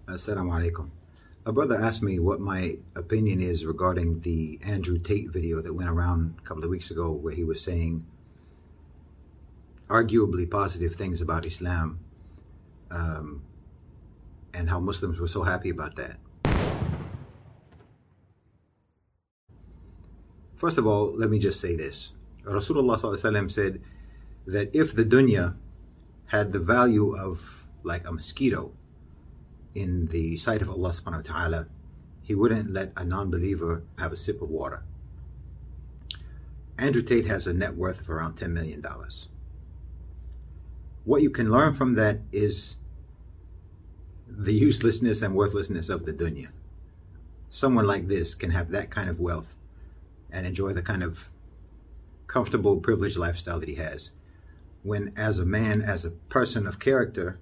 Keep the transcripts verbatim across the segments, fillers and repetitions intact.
Assalamu alaikum. A brother asked me what my opinion is regarding the Andrew Tate video that went around a couple of weeks ago, where he was saying arguably positive things about Islam, um, and how Muslims were so happy about that. First of all, let me just say this. Rasulullah sallallahu alaihi wasallam said that if the dunya had the value of like a mosquito in the sight of Allah subhanahu wa ta'ala, he wouldn't let a non-believer have a sip of water. Andrew Tate has a net worth of around ten million dollars. What you can learn from that is the uselessness and worthlessness of the dunya. Someone like this can have that kind of wealth and enjoy the kind of comfortable, privileged lifestyle that he has, when as a man, as a person of character,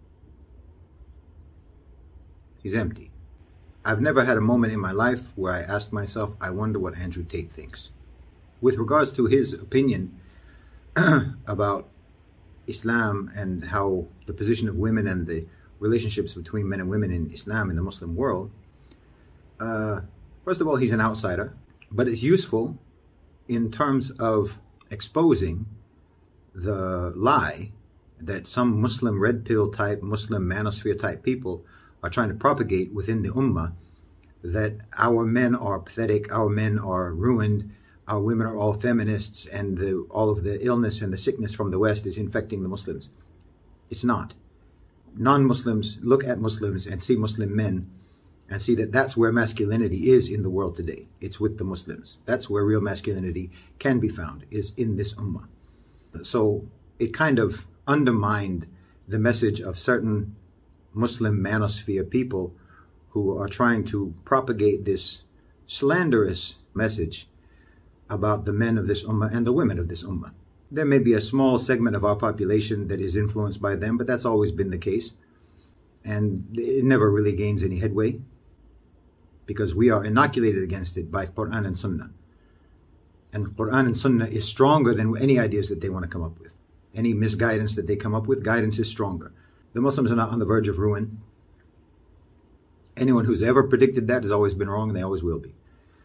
he's empty. I've never had a moment in my life where I asked myself, I wonder what Andrew Tate thinks. With regards to his opinion about Islam and how the position of women and the relationships between men and women in Islam in the Muslim world, uh, first of all, he's an outsider, but it's useful in terms of exposing the lie that some Muslim red pill type, Muslim manosphere type people are trying to propagate within the ummah, that our men are pathetic, our men are ruined, our women are all feminists, and the, all of the illness and the sickness from the West is infecting the Muslims. It's not. Non-Muslims look at Muslims and see Muslim men and see that that's where masculinity is in the world today. It's with the Muslims. That's where real masculinity can be found, is in this ummah. So it kind of undermined the message of certain Muslim manosphere people who are trying to propagate this slanderous message about the men of this ummah and the women of this ummah. There may be a small segment of our population that is influenced by them, but that's always been the case. And it never really gains any headway because we are inoculated against it by Quran and Sunnah. And Quran and Sunnah is stronger than any ideas that they want to come up with. Any misguidance that they come up with, guidance is stronger. The Muslims are not on the verge of ruin. Anyone who's ever predicted that has always been wrong, and they always will be.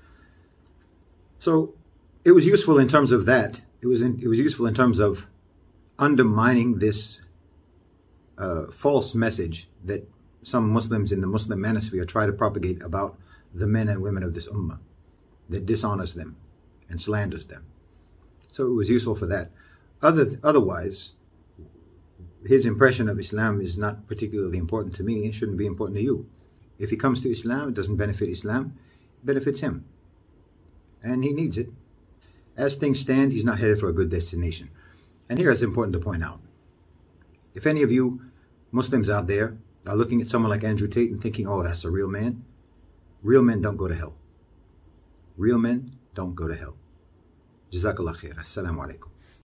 So it was useful in terms of that. It was in, it was useful in terms of undermining this uh, false message that some Muslims in the Muslim manosphere try to propagate about the men and women of this ummah, that dishonors them and slanders them. So it was useful for that. Other, otherwise, his impression of Islam is not particularly important to me. It shouldn't be important to you. If he comes to Islam, it doesn't benefit Islam, it benefits him. And he needs it. As things stand, he's not headed for a good destination. And here it's important to point out, if any of you Muslims out there are looking at someone like Andrew Tate and thinking, oh, that's a real man, real men don't go to hell. Real men don't go to hell. Jazakallah khair. Assalamu alaikum.